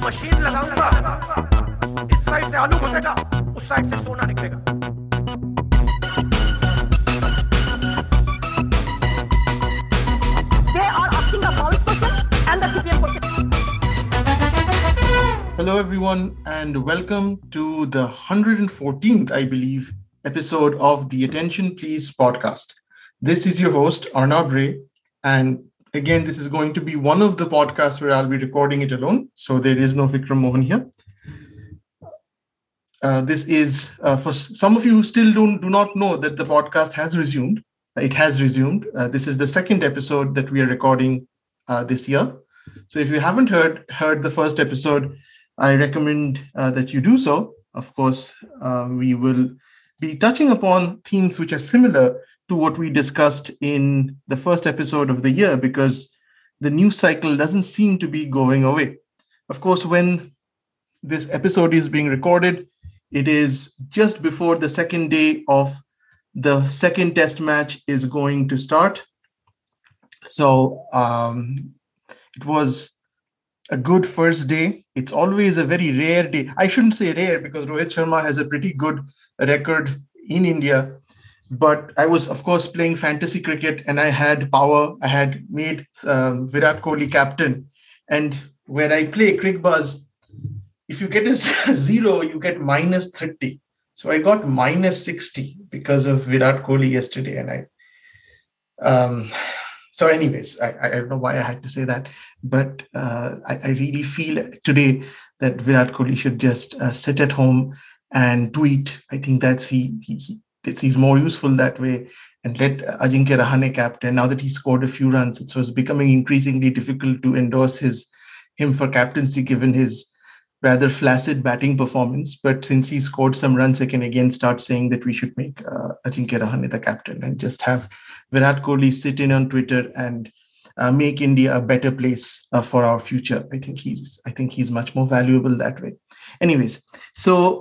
Machine लगाऊंगा, इस side से आलू घुसेगा, उस साइड से सोना निकलेगा। They are asking a bounce question and the CPM question. Hello, everyone, and welcome to the 114th, I believe, episode of the Attention Please podcast. This is your host, Arnab Ray, and again, this is going to be one of the podcasts where I'll be recording it alone, so there is no Vikram Mohan here. This is, for some of you who still do not know that the podcast has resumed. It has resumed. This is the second episode that we are recording this year. So if you haven't heard the first episode, I recommend that you do so. Of course, we will be touching upon themes which are similar to what we discussed in the first episode of the year, because the news cycle doesn't seem to be going away. Of course, when this episode is being recorded, it is just before the second day of the second test match is going to start. So it was a good first day. It's always a very rare day. I shouldn't say rare because Rohit Sharma has a pretty good record in India. But I was, of course, playing fantasy cricket and I had power. I had made Virat Kohli captain. And when I play Crickbuzz, if you get a zero, you get minus 30. So I got minus 60 because of Virat Kohli yesterday. And so anyways, I don't know why I had to say that, but I really feel today that Virat Kohli should just sit at home and tweet. I think that's he's more useful that way, and let Ajinkya Rahane captain. Now that he scored a few runs, it was becoming increasingly difficult to endorse him for captaincy given his rather flaccid batting performance. But since he scored some runs, I can again start saying that we should make Ajinkya Rahane the captain and just have Virat Kohli sit in on Twitter and make India a better place for our future. I think he's much more valuable that way. Anyways, so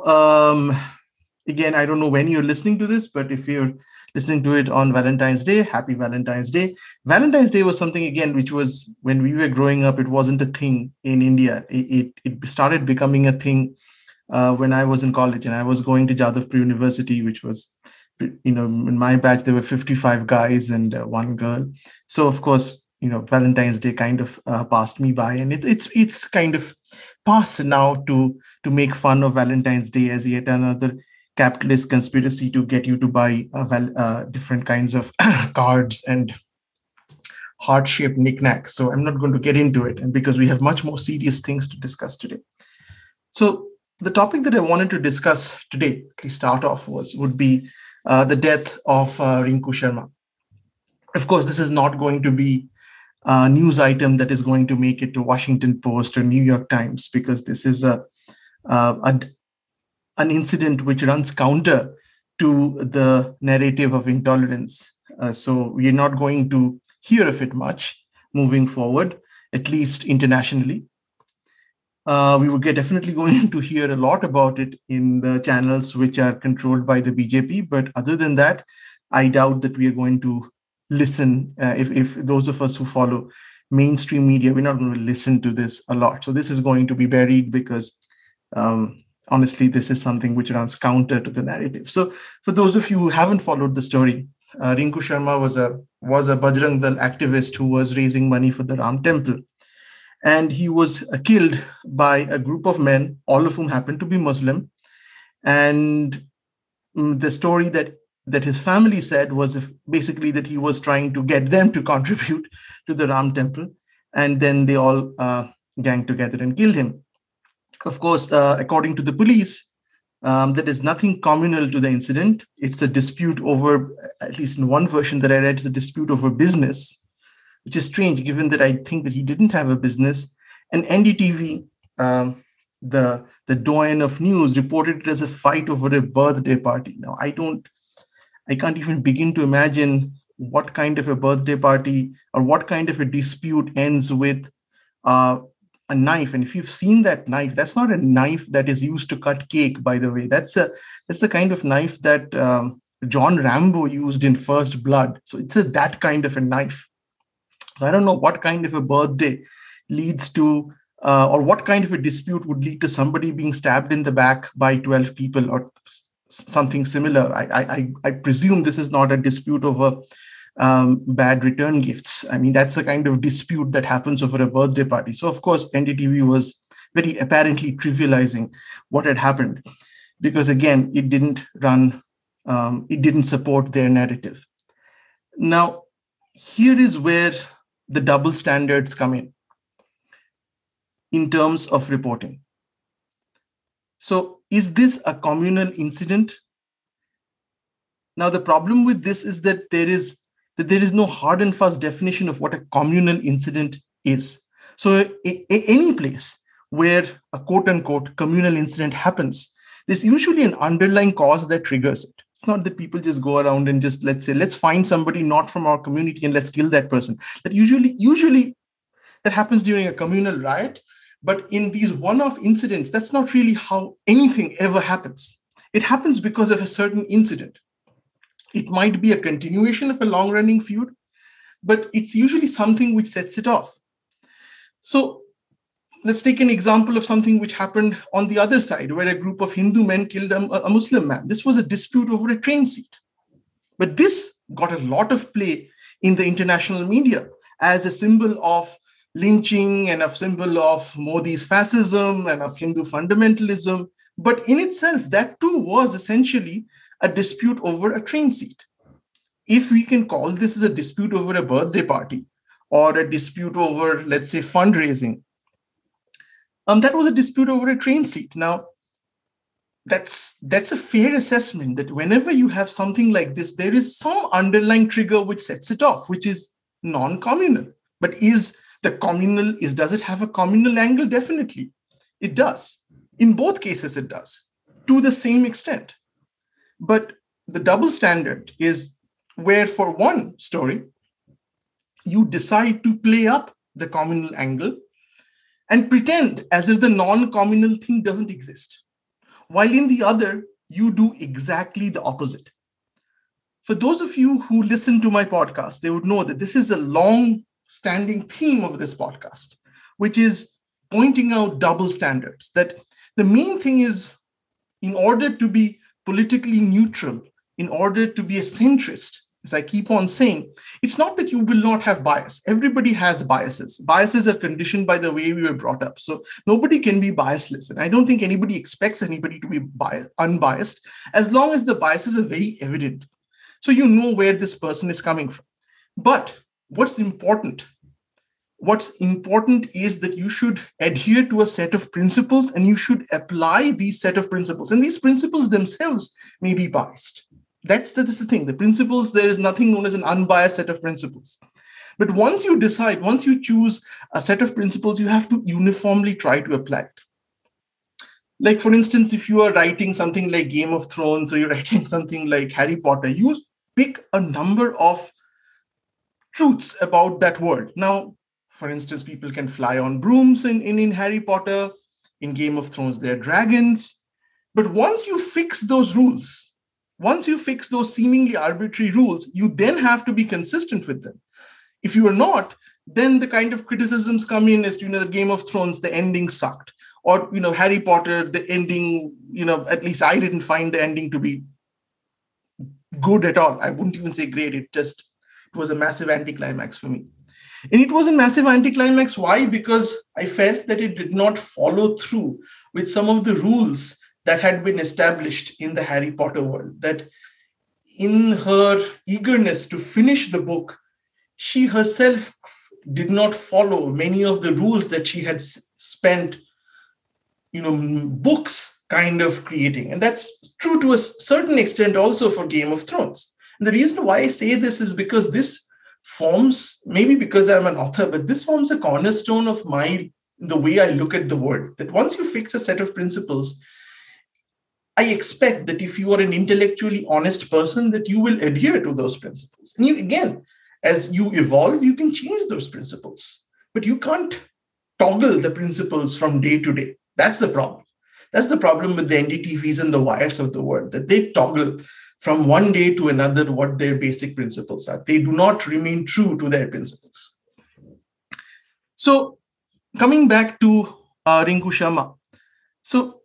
again, I don't know when you're listening to this, but if you're listening to it on Valentine's Day, happy Valentine's Day. Valentine's Day was something, again, which was, when we were growing up, it wasn't a thing in India. It started becoming a thing when I was in college and I was going to Jadavpur University, which was, in my batch, there were 55 guys and one girl. So, of course, Valentine's Day kind of passed me by, and it's kind of past now to make fun of Valentine's Day as yet another capitalist conspiracy to get you to buy different kinds of cards and heart-shaped knickknacks. So I'm not going to get into it, and because we have much more serious things to discuss today. So the topic that I wanted to discuss today, at least start off, would be the death of Rinku Sharma. Of course, this is not going to be a news item that is going to make it to Washington Post or New York Times, because this is an incident which runs counter to the narrative of intolerance. So we are not going to hear of it much moving forward, at least internationally. We will definitely going to hear a lot about it in the channels which are controlled by the BJP. But other than that, I doubt that we are going to listen. If those of us who follow mainstream media, we're not going to listen to this a lot. So this is going to be buried because honestly, this is something which runs counter to the narrative. So for those of you who haven't followed the story, Rinku Sharma was a Bajrang Dal activist who was raising money for the Ram Temple. And he was killed by a group of men, all of whom happened to be Muslim. And the story that his family said was basically that he was trying to get them to contribute to the Ram Temple. And then they all ganged together and killed him. Of course, according to the police, there is nothing communal to the incident. It's a dispute over, at least in one version that I read, it's a dispute over business, which is strange given that I think that he didn't have a business. And NDTV, the doyen of news, reported it as a fight over a birthday party. Now, I can't even begin to imagine what kind of a birthday party or what kind of a dispute ends with a knife. And if you've seen that knife, that's not a knife that is used to cut cake, by the way. That's the kind of knife that John Rambo used in First Blood. So it's that kind of a knife. So I don't know what kind of a birthday leads to or what kind of a dispute would lead to somebody being stabbed in the back by 12 people or something similar. I presume this is not a dispute over bad return gifts. I mean, that's the kind of dispute that happens over a birthday party. So, of course, NDTV was very apparently trivializing what had happened because, again, it didn't support their narrative. Now, here is where the double standards come in terms of reporting. So, is this a communal incident? Now, the problem with this is that there is no hard and fast definition of what a communal incident is. So, any place where a quote-unquote communal incident happens, there's usually an underlying cause that triggers it. It's not that people just go around and just, let's find somebody not from our community and let's kill that person. That usually that happens during a communal riot. But in these one-off incidents, that's not really how anything ever happens. It happens because of a certain incident. It might be a continuation of a long-running feud, but it's usually something which sets it off. So let's take an example of something which happened on the other side, where a group of Hindu men killed a Muslim man. This was a dispute over a train seat. But this got a lot of play in the international media as a symbol of lynching and a symbol of Modi's fascism and of Hindu fundamentalism. But in itself, that too was essentially a dispute over a train seat. If we can call this as a dispute over a birthday party or a dispute over, let's say, fundraising, that was a dispute over a train seat. Now, that's a fair assessment that whenever you have something like this, there is some underlying trigger which sets it off, which is non-communal. But does it have a communal angle? Definitely, it does. In both cases, it does, to the same extent. But the double standard is where for one story, you decide to play up the communal angle and pretend as if the non-communal thing doesn't exist. While in the other, you do exactly the opposite. For those of you who listen to my podcast, they would know that this is a long-standing theme of this podcast, which is pointing out double standards. That the main thing is, in order to be politically neutral, in order to be a centrist, as I keep on saying, it's not that you will not have bias. Everybody has biases. Biases are conditioned by the way we were brought up. So nobody can be biasless. And I don't think anybody expects anybody to be unbiased, as long as the biases are very evident. So you know where this person is coming from. But what's important is that you should adhere to a set of principles and you should apply these set of principles. And these principles themselves may be biased. That's the thing. The principles, there is nothing known as an unbiased set of principles. But once you choose a set of principles, you have to uniformly try to apply it. Like, for instance, if you are writing something like Game of Thrones or you're writing something like Harry Potter, you pick a number of truths about that world. Now, for instance, people can fly on brooms in Harry Potter. In Game of Thrones, there are dragons. But once you fix those rules, once you fix those seemingly arbitrary rules, you then have to be consistent with them. If you are not, then the kind of criticisms come in as, the Game of Thrones, the ending sucked. Or, Harry Potter, the ending, at least I didn't find the ending to be good at all. I wouldn't even say great. It was a massive anticlimax for me. And it was a massive anticlimax. Why? Because I felt that it did not follow through with some of the rules that had been established in the Harry Potter world. That in her eagerness to finish the book, she herself did not follow many of the rules that she had spent, books kind of creating. And that's true to a certain extent also for Game of Thrones. And the reason why I say this is because this forms, maybe because I'm an author, but this forms a cornerstone of the way I look at the world. That once you fix a set of principles, I expect that if you are an intellectually honest person, that you will adhere to those principles. And as you evolve, you can change those principles, but you can't toggle the principles from day to day. That's the problem. That's the problem with the NDTVs and the wires of the world, that they toggle from one day to another what their basic principles are. They do not remain true to their principles. So coming back to Rinku Sharma. So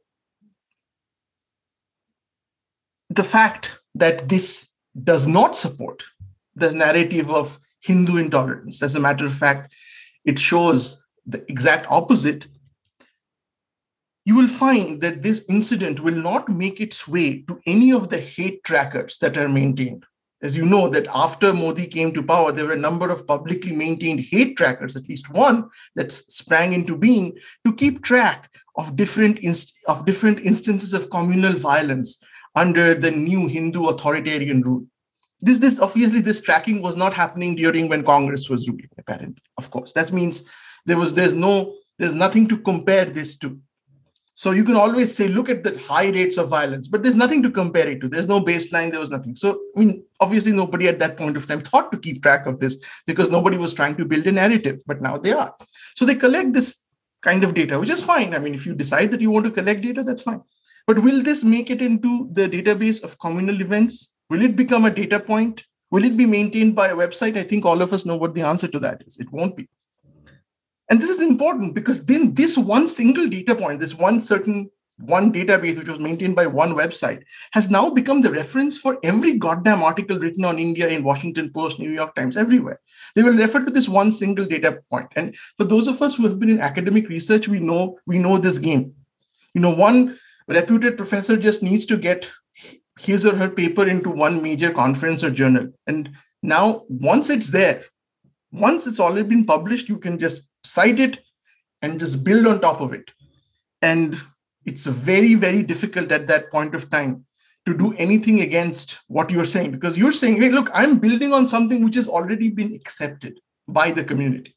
the fact that this does not support the narrative of Hindu intolerance, as a matter of fact, it shows the exact opposite. You will find that this incident will not make its way to any of the hate trackers that are maintained. As you know, that after Modi came to power, there were a number of publicly maintained hate trackers, at least one that sprang into being to keep track of different instances of communal violence under the new Hindu authoritarian rule. This obviously, this tracking was not happening during when Congress was ruling, apparently. Of course, that means there's nothing to compare this to. So you can always say, look at the high rates of violence, but there's nothing to compare it to. There's no baseline. There was nothing. So, I mean, obviously, nobody at that point of time thought to keep track of this because nobody was trying to build a narrative, but now they are. So they collect this kind of data, which is fine. I mean, if you decide that you want to collect data, that's fine. But will this make it into the database of communal events? Will it become a data point? Will it be maintained by a website? I think all of us know what the answer to that is. It won't be. And this is important because then this one single data point, this one database which was maintained by one website has now become the reference for every goddamn article written on India in Washington Post, New York Times, everywhere. They will refer to this one single data point. And for those of us who have been in academic research, we know this game. One reputed professor just needs to get his or her paper into one major conference or journal. And now once it's there, once it's already been published, you can just cite it and just build on top of it. And it's very, very difficult at that point of time to do anything against what you're saying, because you're saying, hey, look, I'm building on something which has already been accepted by the community.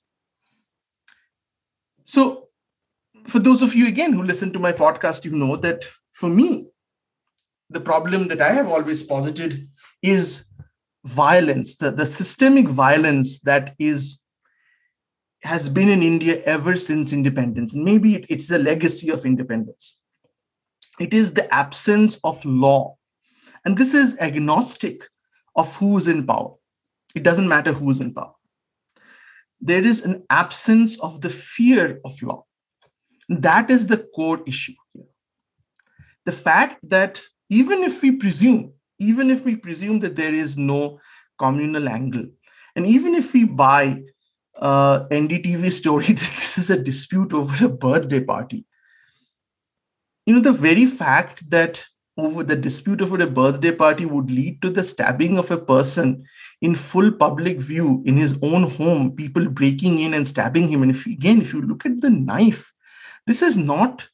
So for those of you, again, who listen to my podcast, you know that for me, the problem that I have always posited is violence, the systemic violence that has been in India ever since independence. And maybe it's the legacy of independence. It is the absence of law. And this is agnostic of who's in power. It doesn't matter who's in power. There is an absence of the fear of law. That is the core issue here. The fact that even if we presume that there is no communal angle, and even if we buy NDTV story that this is a dispute over a birthday party, the very fact that over the dispute over a birthday party would lead to the stabbing of a person in full public view in his own home, people breaking in and stabbing him. And if you look at the knife, this is not,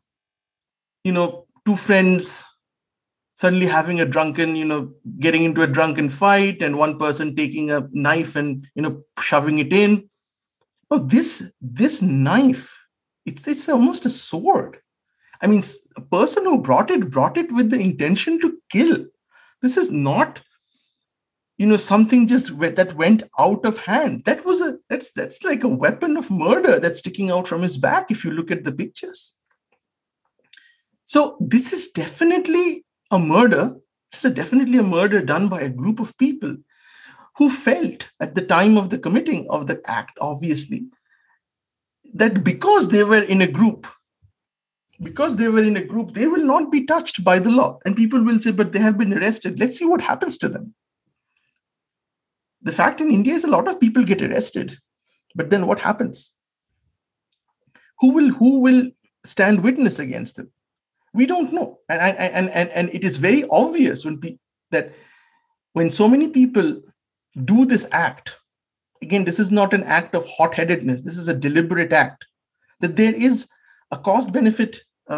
two friends suddenly having a getting into a drunken fight and one person taking a knife and, shoving it in. Oh, this knife, it's almost a sword. I mean, a person who brought it with the intention to kill. This is not, something just that went out of hand. That's like a weapon of murder that's sticking out from his back if you look at the pictures. So this is definitely a murder. This is definitely a murder done by a group of people who felt at the time of the committing of the act, obviously, that because they were in a group, they will not be touched by the law. And people will say, but they have been arrested. Let's see what happens to them. The fact in India is a lot of people get arrested, but then what happens? Who will stand witness against them? We don't know. And it is very obvious that when so many people do this act, again, this is not an act of hot-headedness. This is a deliberate act, that there is a cost-benefit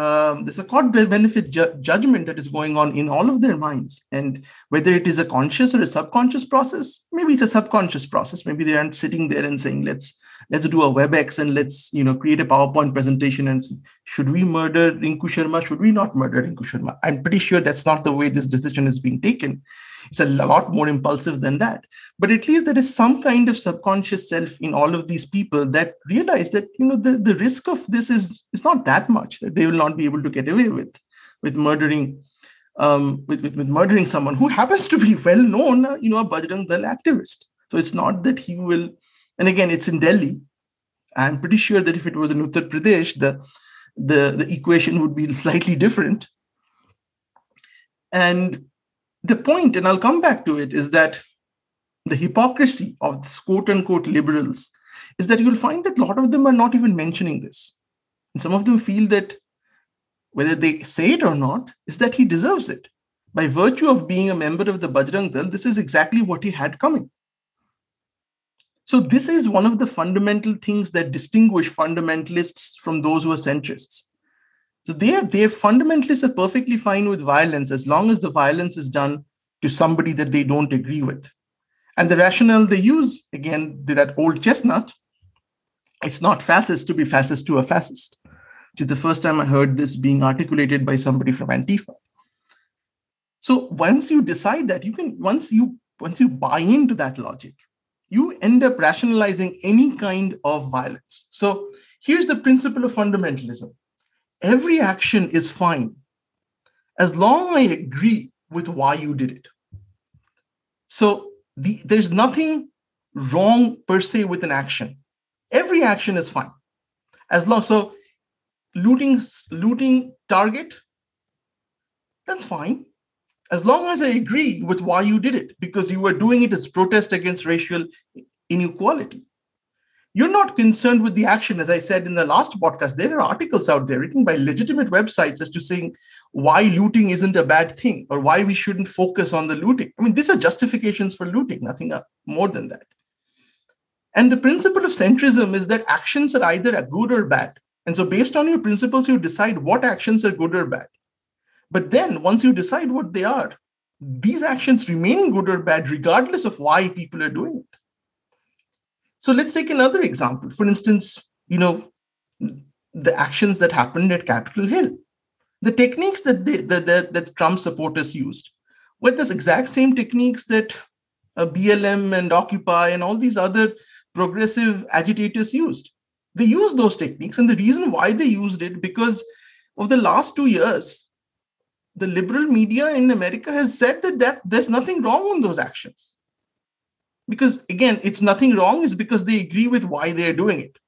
judgment that is going on in all of their minds. And whether it is a conscious or a subconscious process, maybe it's a subconscious process. Maybe they aren't sitting there and saying, let's do a WebEx and let's create a PowerPoint presentation and see, should we murder Rinku Sharma? Should we not murder Rinku Sharma? I'm pretty sure that's not the way this decision is being taken. It's a lot more impulsive than that. But at least there is some kind of subconscious self in all of these people that realize that the risk of this is not that much, that they will not be able to get away with murdering with murdering someone who happens to be well known, a Bajrang Dal activist. So it's not that he will, and again, it's in Delhi. I'm pretty sure that if it was in Uttar Pradesh, the equation would be slightly different. And the point, and I'll come back to it, is that the hypocrisy of this quote unquote liberals is that you'll find that a lot of them are not even mentioning this. And some of them feel that whether they say it or not, is that he deserves it. By virtue of being a member of the Bajrang Dal, this is exactly what he had coming. So this is one of the fundamental things that distinguish fundamentalists from those who are centrists. So their fundamentalists are perfectly fine with violence as long as the violence is done to somebody that they don't agree with. And the rationale they use, again, that old chestnut, it's not fascist to be fascist to a fascist, which is the first time I heard this being articulated by somebody from Antifa. So once you decide that, once you buy into that logic, you end up rationalizing any kind of violence. So here's the principle of fundamentalism. Every action is fine as long as I agree with why you did it. So there's nothing wrong per se with an action. Every action is fine. So looting Target, that's fine. As long as I agree with why you did it, because you were doing it as protest against racial inequality. You're not concerned with the action. As I said in the last podcast, there are articles out there written by legitimate websites as to saying why looting isn't a bad thing or why we shouldn't focus on the looting. I mean, these are justifications for looting, nothing more than that. And the principle of centrism is that actions are either good or bad. And so based on your principles, you decide what actions are good or bad. But then once you decide what they are, these actions remain good or bad regardless of why people are doing it. So let's take another example. For instance, the actions that happened at Capitol Hill, the techniques that Trump supporters used were the exact same techniques that BLM and Occupy and all these other progressive agitators used. They used those techniques, and the reason why they used it, because of the last 2 years, the liberal media in America has said that there's nothing wrong on those actions. Because again, it's nothing wrong is because they agree with why they're doing it.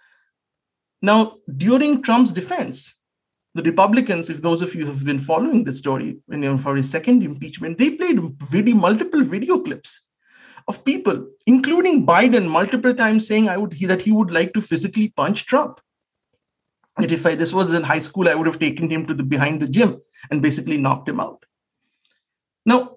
Now, during Trump's defense, the Republicans, if those of you have been following the story, for his second impeachment, they played multiple video clips of people, including Biden, multiple times saying that he would like to physically punch Trump. That if this was in high school, I would have taken him behind the gym and basically knocked him out. Now,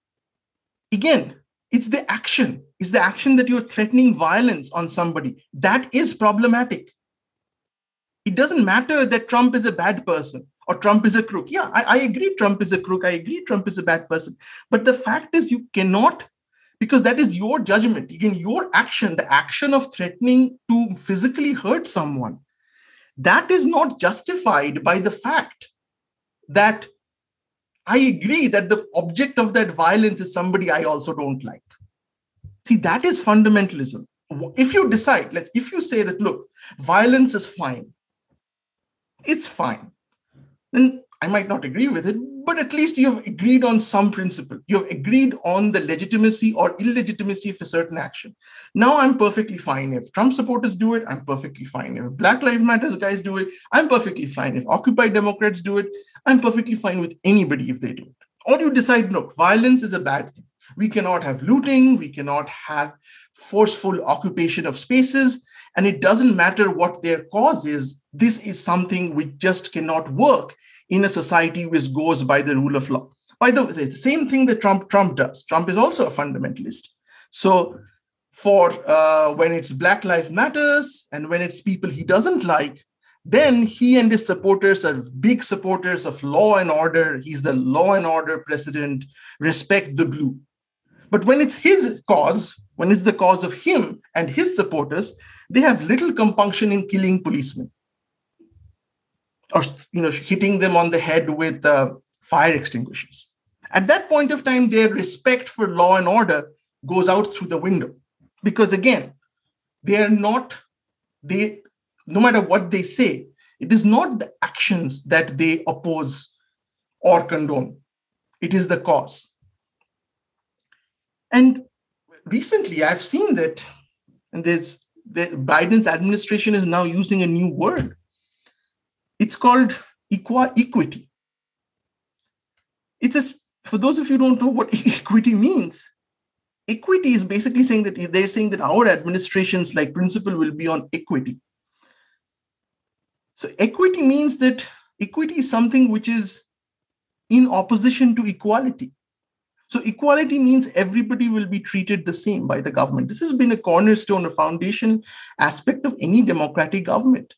again, it's the action that you're threatening violence on somebody. That is problematic. It doesn't matter that Trump is a bad person or Trump is a crook. Yeah, I agree Trump is a crook. I agree Trump is a bad person. But the fact is you cannot, because that is your judgment. Again, your action, the action of threatening to physically hurt someone, that is not justified by the fact that I agree that the object of that violence is somebody I also don't like. See, that is fundamentalism. If you decide, if you say that, look, violence is fine, it's fine, then I might not agree with it, but at least you have agreed on some principle. You have agreed on the legitimacy or illegitimacy of a certain action. Now I'm perfectly fine. If Trump supporters do it, I'm perfectly fine. If Black Lives Matter guys do it, I'm perfectly fine. If Occupy Democrats do it, I'm perfectly fine with anybody if they do it. Or you decide, look, violence is a bad thing. We cannot have looting. We cannot have forceful occupation of spaces. And it doesn't matter what their cause is. This is something which just cannot work in a society which goes by the rule of law. By the way, it's the same thing that Trump does. Trump is also a fundamentalist. So for when it's Black Lives Matters and when it's people he doesn't like, then he and his supporters are big supporters of law and order. He's the law and order president, respect the blue. But when it's his cause, when it's the cause of him and his supporters, they have little compunction in killing policemen or hitting them on the head with fire extinguishers. At that point of time, their respect for law and order goes out through the window. Because again, no matter what they say, it is not the actions that they oppose or condone. It is the cause. And recently I've seen that, and Biden's administration is now using a new word. It's called equity. For those of you who don't know what equity means, equity is basically saying that they're saying that our administration's principle will be on equity. So equity means that equity is something which is in opposition to equality. So equality means everybody will be treated the same by the government. This has been a cornerstone, a foundation aspect of any democratic government.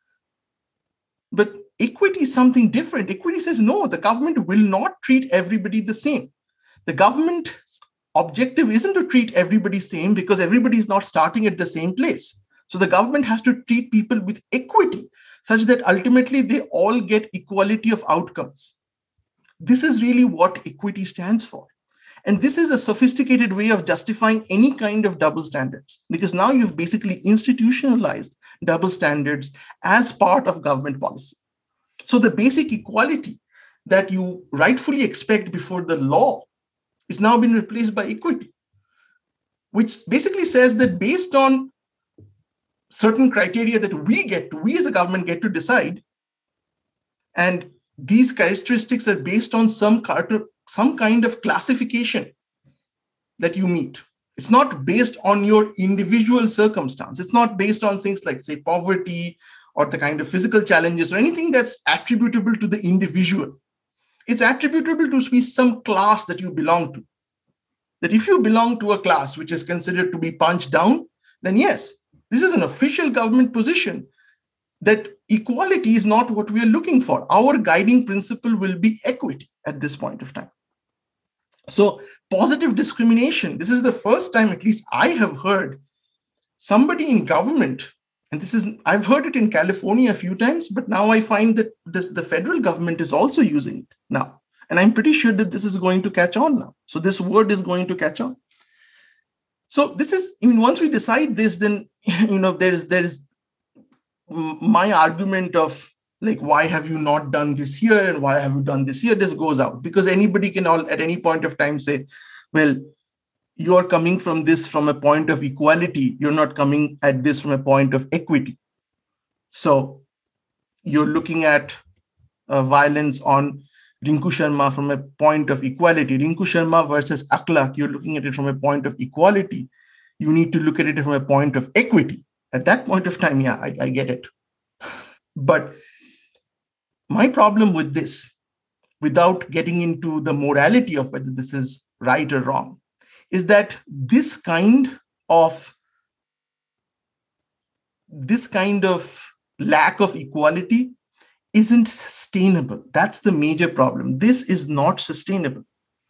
But equity is something different. Equity says, no, the government will not treat everybody the same. The government's objective isn't to treat everybody same because everybody is not starting at the same place. So the government has to treat people with equity such that ultimately they all get equality of outcomes. This is really what equity stands for. And this is a sophisticated way of justifying any kind of double standards, because now you've basically institutionalized double standards as part of government policy. So the basic equality that you rightfully expect before the law is now been replaced by equity, which basically says that based on certain criteria that we as a government get to decide, and these characteristics are based on some kind of classification that you meet. It's not based on your individual circumstance. It's not based on things like, say, poverty or the kind of physical challenges or anything that's attributable to the individual. It's attributable to be some class that you belong to. That if you belong to a class which is considered to be punched down, then yes, this is an official government position that equality is not what we are looking for. Our guiding principle will be equity at this point of time. So positive discrimination, this is the first time, at least I have heard somebody in government, and I've heard it in California a few times, but now I find that the federal government is also using it now. And I'm pretty sure that this is going to catch on now. So this word is going to catch on. So this is, once we decide this, then, there's my argument of why have you not done this here and why have you done this here? This goes out because anybody can at any point of time say, well, you're coming from this from a point of equality. You're not coming at this from a point of equity. So you're looking at violence on Rinku Sharma from a point of equality. Rinku Sharma versus Akhlaq, you're looking at it from a point of equality. You need to look at it from a point of equity. At that point of time, yeah, I get it. But my problem with this, without getting into the morality of whether this is right or wrong, is that this kind of lack of equality isn't sustainable. That's the major problem. This is not sustainable.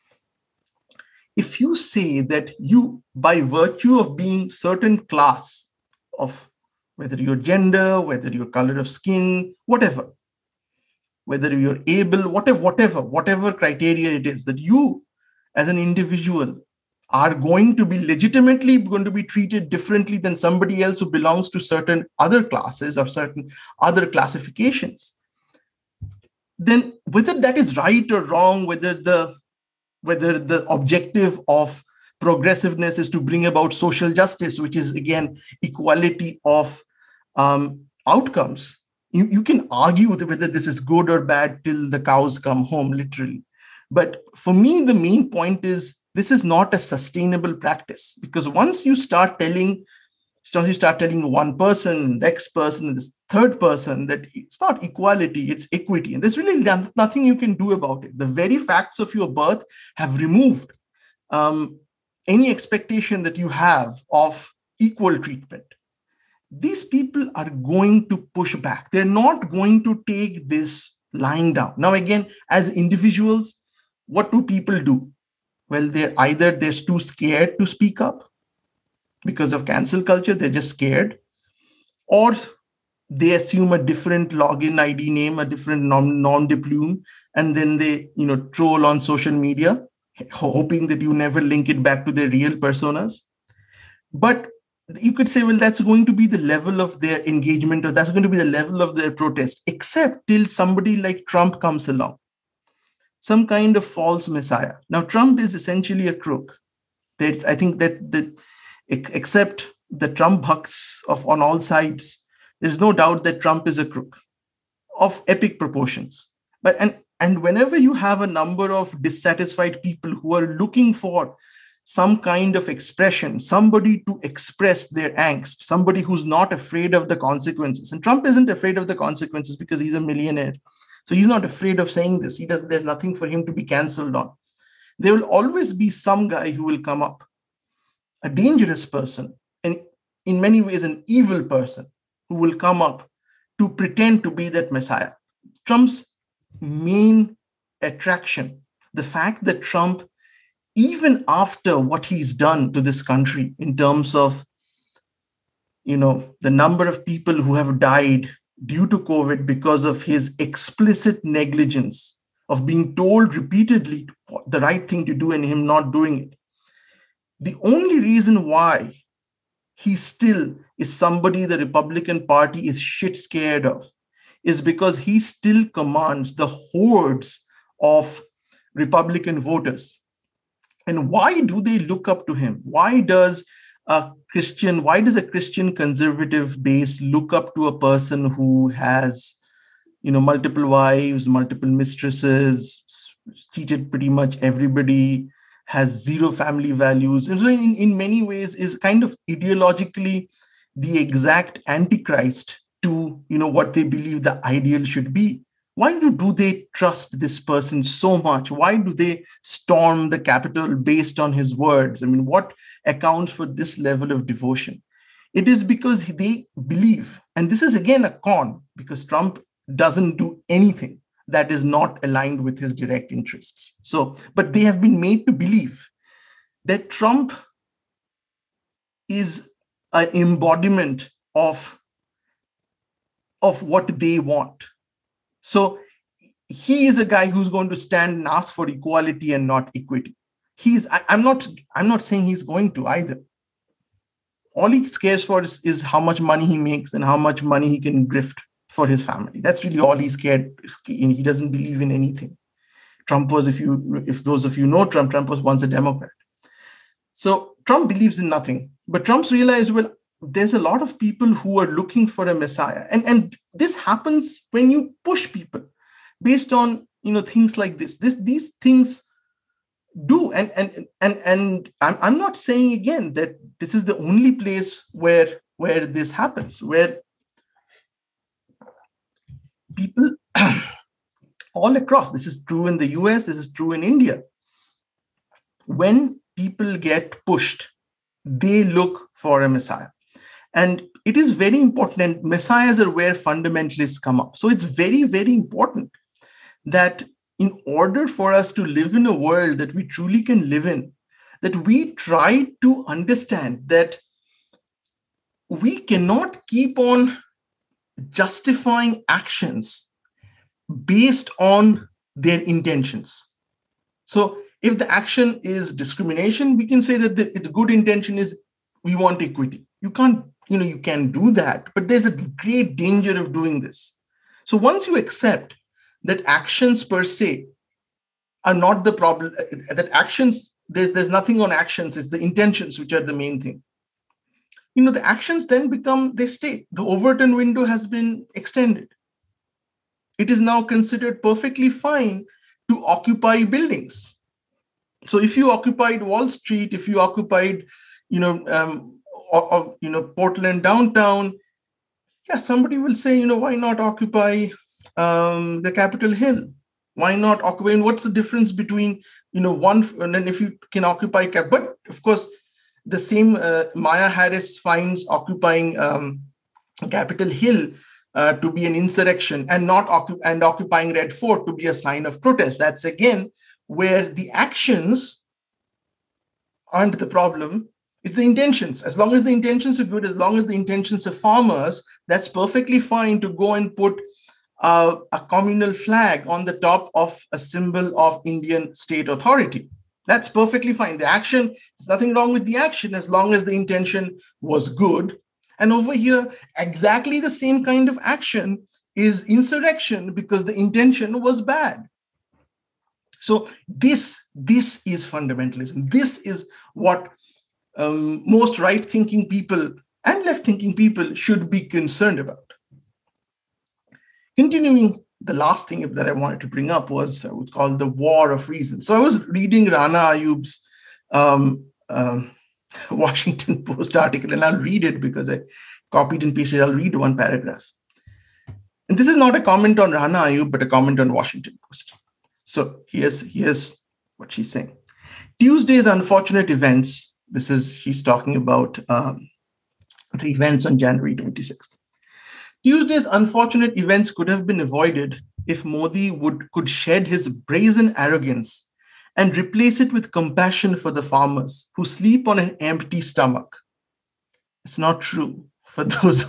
If you say that you, by virtue of being certain class of whether your gender, whether your color of skin, whatever, whether you're able, whatever criteria it is, that you as an individual are going to be legitimately going to be treated differently than somebody else who belongs to certain other classes or certain other classifications, then whether that is right or wrong, whether the objective of progressiveness is to bring about social justice, which is again equality of outcomes, you can argue whether this is good or bad till the cows come home, literally. But for me, the main point is this is not a sustainable practice, because once you start telling one person, the next person, this third person that it's not equality, it's equity, and there's really nothing you can do about it. The very facts of your birth have removed any expectation that you have of equal treatment. These people are going to push back. They're not going to take this lying down. Now, again, as individuals, what do people do? Well, they're too scared to speak up because of cancel culture. They're just scared, or they assume a different login ID name, a different nom de plume, and then they troll on social media, hoping that you never link it back to their real personas. But you could say, well, that's going to be the level of their engagement, or that's going to be the level of their protest, except till somebody like Trump comes along, some kind of false messiah. Now, Trump is essentially a crook. I think that except the Trump bucks on all sides, there's no doubt that Trump is a crook of epic proportions. And whenever you have a number of dissatisfied people who are looking for some kind of expression, somebody to express their angst, somebody who's not afraid of the consequences. And Trump isn't afraid of the consequences because he's a millionaire. So he's not afraid of saying this. There's nothing for him to be canceled on. There will always be some guy who will come up, a dangerous person, and in many ways an evil person, who will come up to pretend to be that Messiah. Trump's main attraction, the fact that Trump, even after what he's done to this country in terms of, the number of people who have died due to COVID because of his explicit negligence of being told repeatedly the right thing to do and him not doing it. The only reason why he still is somebody the Republican Party is shit scared of is because he still commands the hordes of Republican voters. And why do they look up to him? Why does a Christian conservative base look up to a person who has, multiple wives, multiple mistresses, cheated pretty much everybody, has zero family values, and so in many ways is kind of ideologically the exact antichrist to what they believe the ideal should be? Why do they trust this person so much? Why do they storm the Capitol based on his words? I mean, what accounts for this level of devotion? It is because they believe, and this is again a con, because Trump doesn't do anything that is not aligned with his direct interests. So, but they have been made to believe that Trump is an embodiment of what they want. So he is a guy who's going to stand and ask for equality and not equity. I'm not saying he's going to either. All he cares for is how much money he makes and how much money he can grift for his family. That's really all he's scared. He doesn't believe in anything. Trump was, if those of you know Trump was once a Democrat. So Trump believes in nothing. But Trump's realized, well, there's a lot of people who are looking for a Messiah. And this happens when you push people based on, things like this. These things do. And I'm not saying again that this is the only place where this happens, where people all across, this is true in the US, this is true in India. When people get pushed, they look for a Messiah. And it is very important, and messiahs are where fundamentalists come up. So it's very, very important that in order for us to live in a world that we truly can live in, that we try to understand that we cannot keep on justifying actions based on their intentions. So if the action is discrimination, we can say that its good intention is we want equity. You can do that, but there's a great danger of doing this. So once you accept that actions per se are not the problem, that actions, there's nothing on actions, it's the intentions which are the main thing. The actions then they stay. The Overton window has been extended. It is now considered perfectly fine to occupy buildings. So if you occupied Wall Street, if you occupied, Portland downtown, somebody will say, why not occupy the Capitol Hill? Why not occupy? And what's the difference between, one, and then if you can occupy, but of course, the same Maya Harris finds occupying Capitol Hill to be an insurrection and occupying Red Fort to be a sign of protest. That's again where the actions aren't the problem. It's the intentions. As long as the intentions are good, as long as the intentions are farmers, that's perfectly fine to go and put a communal flag on the top of a symbol of Indian state authority. That's perfectly fine. The action, there's nothing wrong with the action as long as the intention was good. And over here, exactly the same kind of action is insurrection because the intention was bad. So this is fundamentalism. This is what most right-thinking people and left-thinking people should be concerned about. Continuing, the last thing that I wanted to bring up was I would call the war of reason. So I was reading Rana Ayub's Washington Post article, and I'll read it because I copied and pasted. I'll read one paragraph. And this is not a comment on Rana Ayub, but a comment on Washington Post. So here's what she's saying. Tuesday's unfortunate events. She's talking about the events on January 26th. Tuesday's unfortunate events could have been avoided if Modi could shed his brazen arrogance and replace it with compassion for the farmers who sleep on an empty stomach. It's not true. For those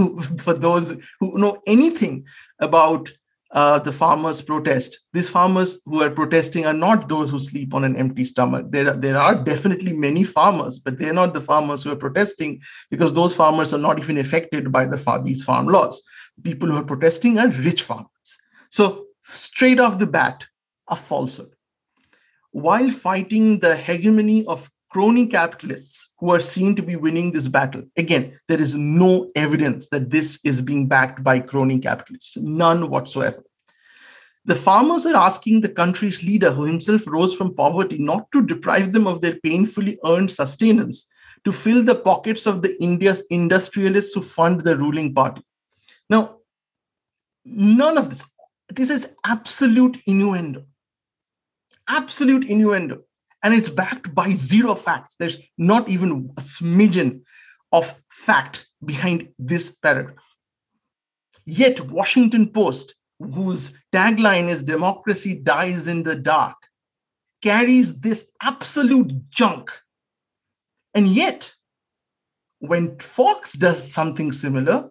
who know anything about the farmers' protest, these farmers who are protesting are not those who sleep on an empty stomach. There are definitely many farmers, but they're not the farmers who are protesting, because those farmers are not even affected by these farm laws. People who are protesting are rich farmers. So straight off the bat, a falsehood. While fighting the hegemony of crony capitalists who are seen to be winning this battle, again, there is no evidence that this is being backed by crony capitalists, none whatsoever. The farmers are asking the country's leader, who himself rose from poverty, not to deprive them of their painfully earned sustenance, to fill the pockets of the India's industrialists who fund the ruling party. Now, none of this is absolute innuendo. Absolute innuendo. And it's backed by zero facts. There's not even a smidgen of fact behind this paragraph. Yet Washington Post, whose tagline is "Democracy dies in the dark," carries this absolute junk. And yet, when Fox does something similar,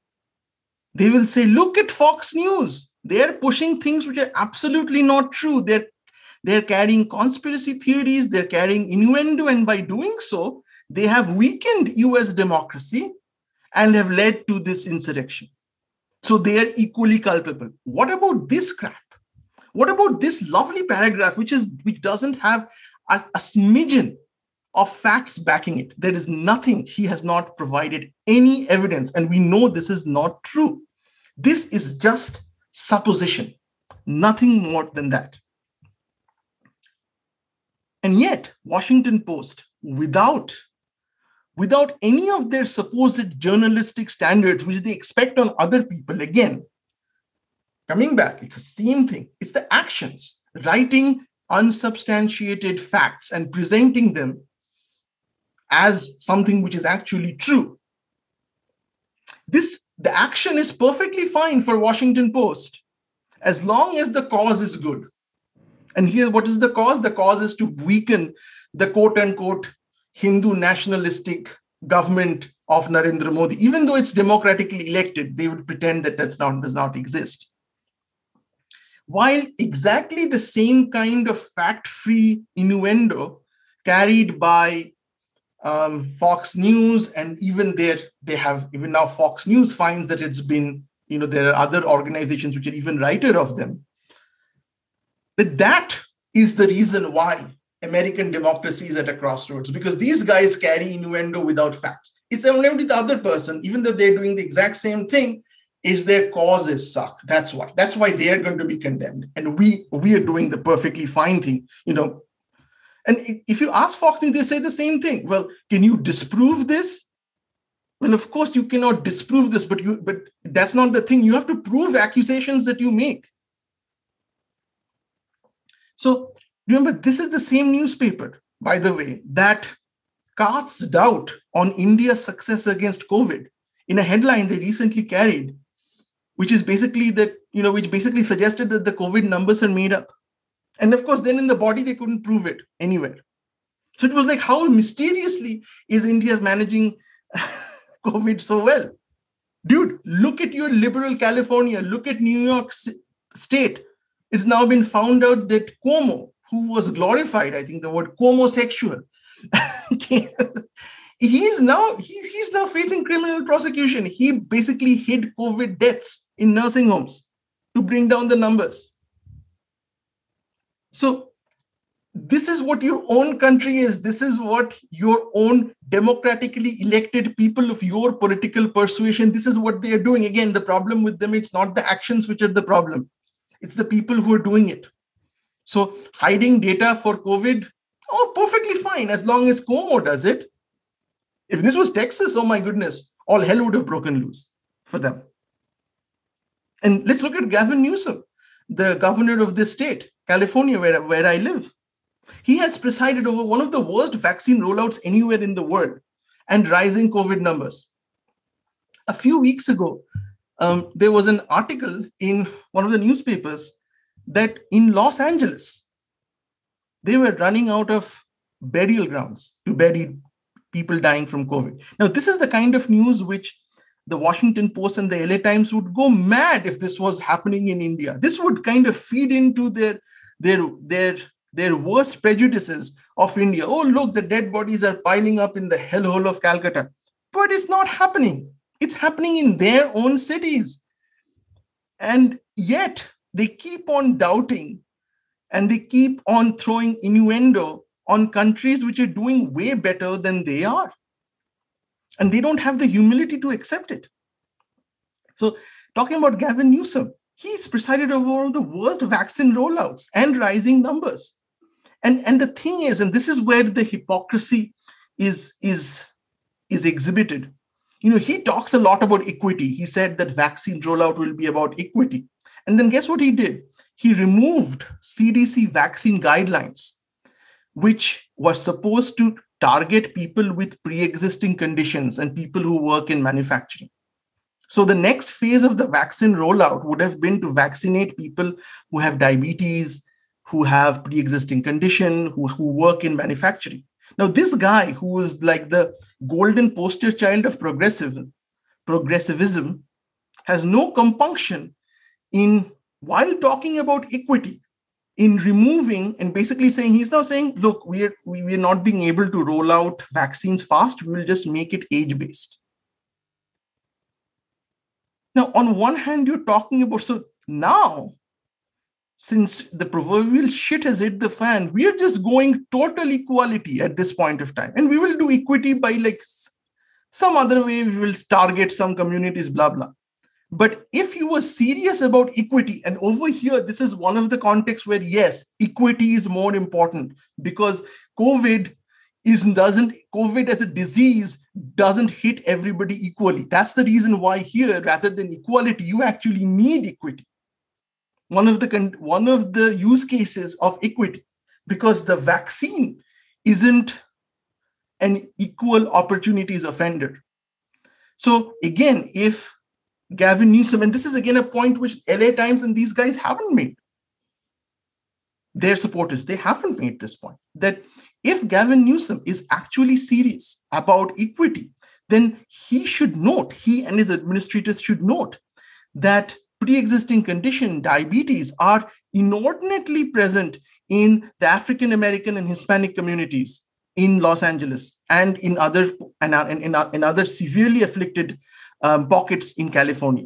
they will say, look at Fox News. They're pushing things which are absolutely not true. They're carrying conspiracy theories, they're carrying innuendo, and by doing so, they have weakened US democracy and have led to this insurrection. So they are equally culpable. What about this crap? What about this lovely paragraph, which doesn't have a smidgen of facts backing it? There is nothing. He has not provided any evidence, and we know this is not true. This is just supposition, nothing more than that. And yet, Washington Post, without any of their supposed journalistic standards, which they expect on other people, again, coming back, it's the same thing. It's the actions, writing unsubstantiated facts and presenting them as something which is actually true. The action is perfectly fine for Washington Post, as long as the cause is good. And here, what is the cause? The cause is to weaken the quote-unquote Hindu nationalistic government of Narendra Modi. Even though it's democratically elected, they would pretend that does not exist. While exactly the same kind of fact-free innuendo carried by Fox News, and even now Fox News finds that it's been, there are other organizations which are even righter of them, that is the reason why American democracy is at a crossroads, because these guys carry innuendo without facts. It's only the other person, even though they're doing the exact same thing, is their causes suck. That's why they are going to be condemned. And we are doing the perfectly fine thing, And if you ask Fox News, they say the same thing. Well, can you disprove this? Well, of course you cannot disprove this, but that's not the thing. You have to prove accusations that you make. So remember, this is the same newspaper, by the way, that casts doubt on India's success against COVID in a headline they recently carried, which is basically suggested that the COVID numbers are made up. And of course, then in the body, they couldn't prove it anywhere. So it was like, how mysteriously is India managing COVID so well? Dude, look at your liberal California, look at New York State. It's now been found out that Cuomo, who was glorified, I think the word Cuomo-sexual, he's now facing criminal prosecution. He basically hid COVID deaths in nursing homes to bring down the numbers. So this is what your own country is. This is what your own democratically elected people of your political persuasion, this is what they are doing. Again, the problem with them, it's not the actions which are the problem. It's the people who are doing it. So hiding data for COVID, perfectly fine, as long as Cuomo does it. If this was Texas, oh my goodness, all hell would have broken loose for them. And let's look at Gavin Newsom, the governor of this state, California, where I live. He has presided over one of the worst vaccine rollouts anywhere in the world and rising COVID numbers. A few weeks ago, there was an article in one of the newspapers that in Los Angeles, they were running out of burial grounds to bury people dying from COVID. Now, this is the kind of news which the Washington Post and the LA Times would go mad if this was happening in India. This would kind of feed into their worst prejudices of India. Oh, look, the dead bodies are piling up in the hellhole of Calcutta. But it's not happening. It's happening in their own cities. And yet they keep on doubting and they keep on throwing innuendo on countries which are doing way better than they are. And they don't have the humility to accept it. So talking about Gavin Newsom, he's presided over all the worst vaccine rollouts and rising numbers. And the thing is, and this is where the hypocrisy is exhibited. He talks a lot about equity. He said that vaccine rollout will be about equity. And then guess what he did? He removed CDC vaccine guidelines, which were supposed to target people with pre-existing conditions and people who work in manufacturing. So the next phase of the vaccine rollout would have been to vaccinate people who have diabetes, who have pre-existing condition, who work in manufacturing. Now, this guy who is like the golden poster child of progressivism has no compunction in, while talking about equity, in removing and basically saying, he's now saying, look, we're not being able to roll out vaccines fast. We will just make it age-based. Now, on one hand, you're talking about, so now, since the proverbial shit has hit the fan, we are just going total equality at this point of time. And we will do equity by like some other way, we will target some communities, blah, blah. But if you were serious about equity, and over here, this is one of the contexts where, yes, equity is more important because COVID as a disease doesn't hit everybody equally. That's the reason why here, rather than equality, you actually need equity. One of the use cases of equity, because the vaccine isn't an equal opportunities offender. So again, if Gavin Newsom, and this is again a point which LA Times and these guys haven't made, their supporters, they haven't made this point, that if Gavin Newsom is actually serious about equity, then he and his administrators should note that pre-existing condition, diabetes, are inordinately present in the African American and Hispanic communities in Los Angeles and in other severely afflicted pockets in California.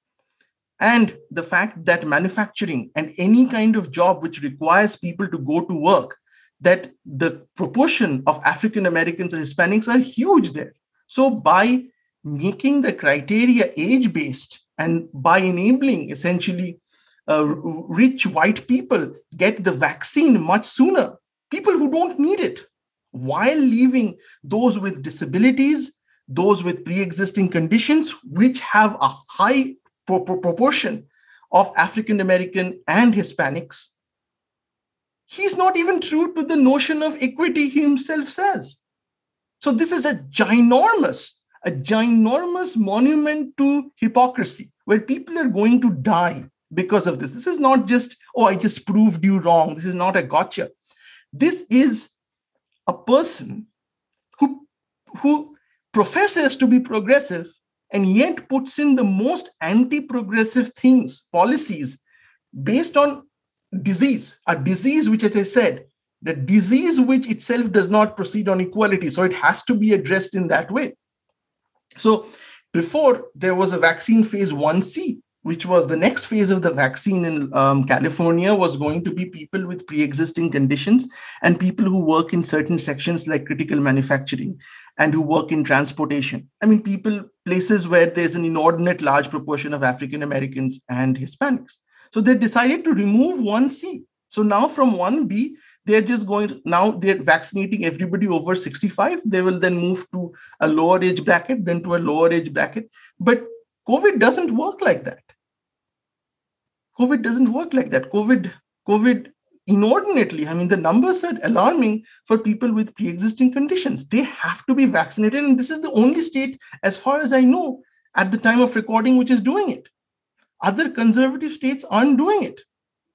And the fact that manufacturing and any kind of job which requires people to go to work, that the proportion of African Americans and Hispanics are huge there. So by making the criteria age-based and by enabling essentially rich white people get the vaccine much sooner, people who don't need it, while leaving those with disabilities, those with pre-existing conditions, which have a high proportion of African American and Hispanics, he's not even true to the notion of equity he himself says. So this is a ginormous monument to hypocrisy, where people are going to die because of this. This is not just, oh, I just proved you wrong. This is not a gotcha. This is a person who professes to be progressive and yet puts in the most anti-progressive things, policies, based on disease, a disease which, as I said, the disease which itself does not proceed on equality. So it has to be addressed in that way. So before, there was a vaccine phase 1C, which was the next phase of the vaccine in California, was going to be people with pre-existing conditions and people who work in certain sections like critical manufacturing and who work in transportation. I mean, places where there's an inordinate large proportion of African Americans and Hispanics. So they decided to remove 1C. So now from 1B, they're vaccinating everybody over 65. They will then move to a lower age bracket, then to a lower age bracket. But COVID doesn't work like that. COVID doesn't work like that. COVID inordinately, I mean, the numbers are alarming for people with pre-existing conditions. They have to be vaccinated. And this is the only state, as far as I know, at the time of recording, which is doing it. Other conservative states aren't doing it.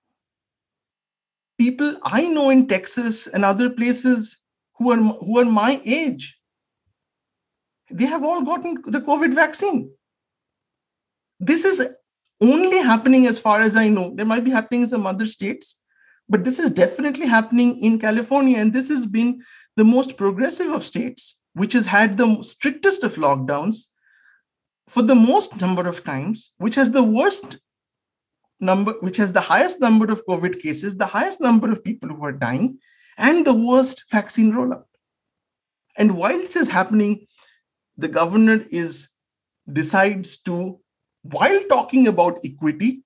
People I know in Texas and other places who are my age, they have all gotten the COVID vaccine. This is only happening, as far as I know. There might be happening in some other states, but this is definitely happening in California. And this has been the most progressive of states, which has had the strictest of lockdowns for the most number of times, which has the highest number of COVID cases, the highest number of people who are dying, and the worst vaccine rollout. And while this is happening, the governor decides to, while talking about equity,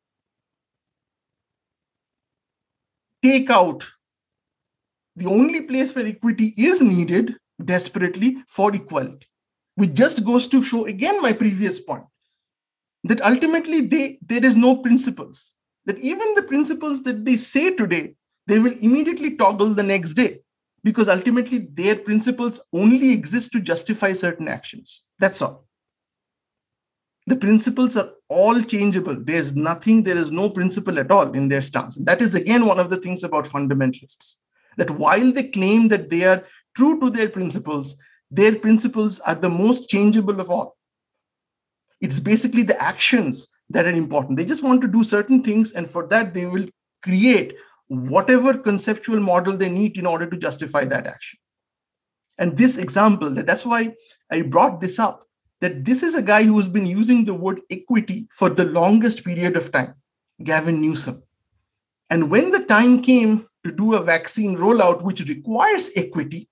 take out the only place where equity is needed desperately for equality, which just goes to show again my previous point, that ultimately there is no principles, that even the principles that they say today, they will immediately toggle the next day, because ultimately their principles only exist to justify certain actions. That's all. The principles are all changeable. There is no principle at all in their stance. And that is, again, one of the things about fundamentalists, that while they claim that they are true to their principles are the most changeable of all. It's basically the actions that are important. They just want to do certain things, and for that, they will create whatever conceptual model they need in order to justify that action. And this example, that's why I brought this up, that this is a guy who has been using the word equity for the longest period of time, Gavin Newsom. And when the time came to do a vaccine rollout, which requires equity,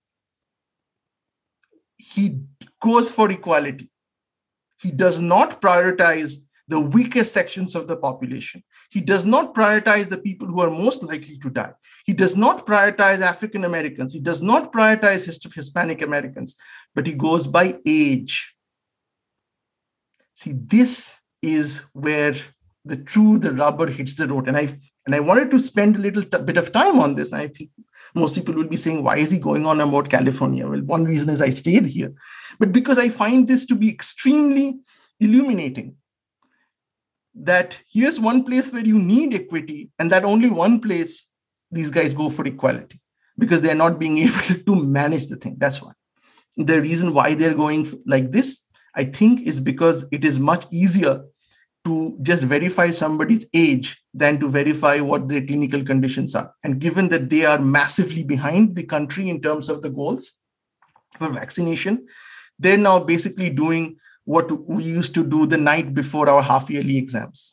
he goes for equality. He does not prioritize the weakest sections of the population. He does not prioritize the people who are most likely to die. He does not prioritize African Americans. He does not prioritize Hispanic Americans, but he goes by age. See, this is where the rubber hits the road. And I wanted to spend a little bit of time on this. I think most people will be saying, why is he going on about California? Well, one reason is I stayed here, but because I find this to be extremely illuminating, that here's one place where you need equity, and that only one place these guys go for equality, because they're not being able to manage the thing. That's why. The reason why they're going like this, I think, is because it is much easier to just verify somebody's age than to verify what their clinical conditions are. And given that they are massively behind the country in terms of the goals for vaccination, they're now basically doing what we used to do the night before our half-yearly exams,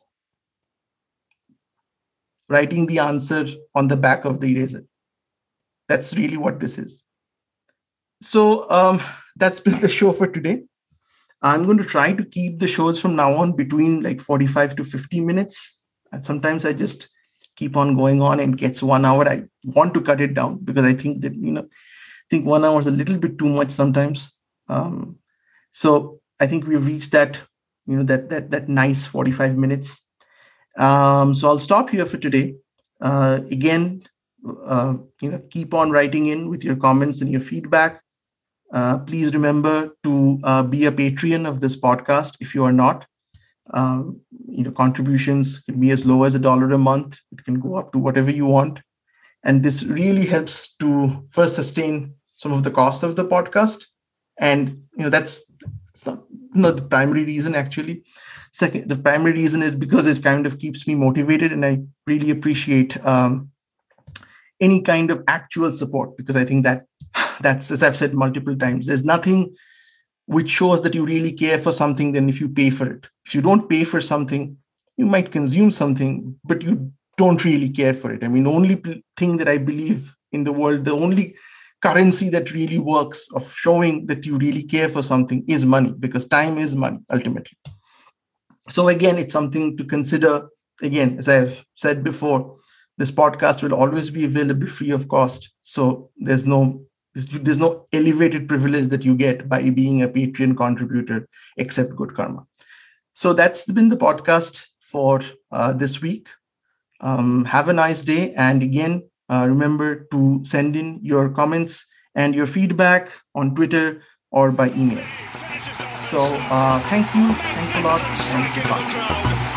writing the answer on the back of the eraser. That's really what this is. So that's been the show for today. I'm going to try to keep the shows from now on between like 45 to 50 minutes. And sometimes I just keep on going on and gets 1 hour. I want to cut it down because I think that, I think 1 hour is a little bit too much sometimes. So I think we've reached that, that nice 45 minutes. So I'll stop here for today. Again, keep on writing in with your comments and your feedback. Please remember to be a Patreon of this podcast if you are not. Contributions can be as low as $1 a month. It can go up to whatever you want. And this really helps to first sustain some of the costs of the podcast. And, that's not the primary reason, actually. Second, the primary reason is because it kind of keeps me motivated. And I really appreciate any kind of actual support, because I think that's, as I've said multiple times, there's nothing which shows that you really care for something than if you pay for it. If you don't pay for something, you might consume something, but you don't really care for it. I mean, the only thing that I believe in the world, the only currency that really works of showing that you really care for something is money, because time is money ultimately. So again, it's something to consider. Again, as I've said before, this podcast will always be available free of cost. So there's no elevated privilege that you get by being a Patreon contributor, except good karma. So that's been the podcast for this week. Have a nice day. And again, remember to send in your comments and your feedback on Twitter or by email. So thank you. Thanks a lot. And goodbye.